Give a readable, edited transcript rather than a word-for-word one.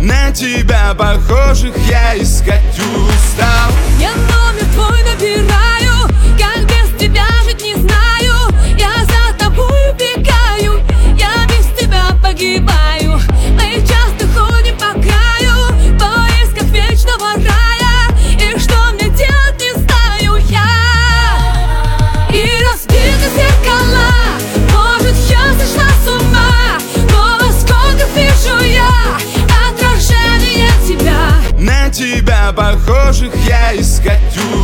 На тебя похожих я искать устал. Я номер твой набираю, как без тебя жить не знаю. Я за тобой убегаю, я без тебя погибаю. Мы часто ходим по краю в поисках вечного рая. И что мне делать, не знаю я. И разбиты зеркала, может, я сошла с ума, но во сколько вижу я отражение тебя. На тебя похожих я искать устал.